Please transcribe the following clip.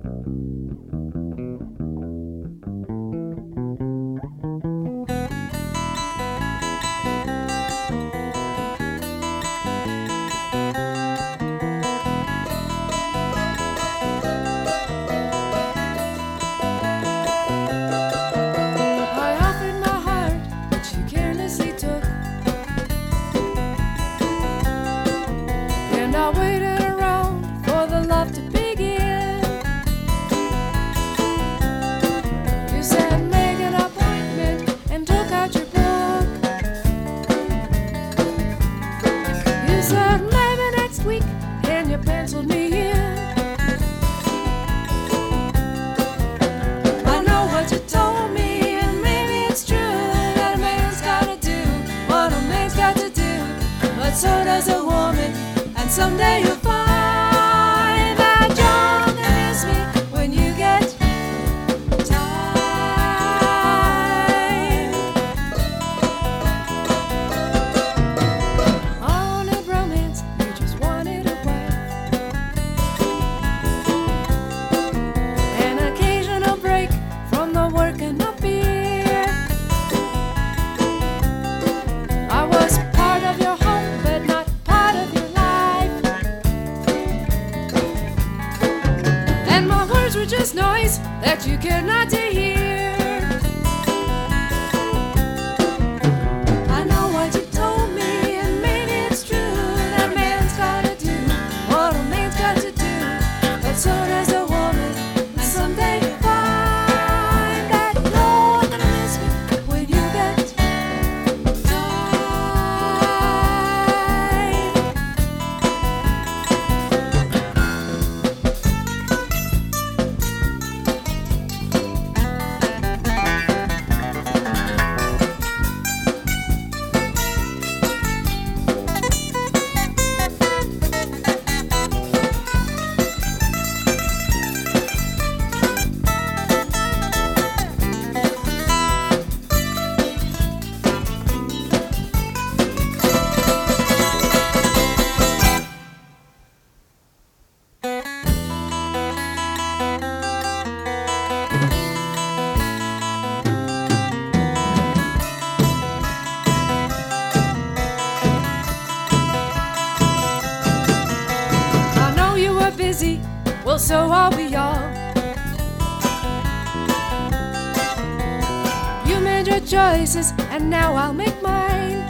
So does a woman, and someday you'll find that you're gonna miss me when you get time. I wanted romance, you just wanted a wife, an occasional break from the work and the beer. I was part of your home, were just noise that you cared not to hear. I know what you told me, and maybe it's true. That man's gotta do what a man's got to do, but so does a woman. And someday you'll find that you're gonna miss me when you get busy, well, so are we all. You made your choices, and now I'll make mine.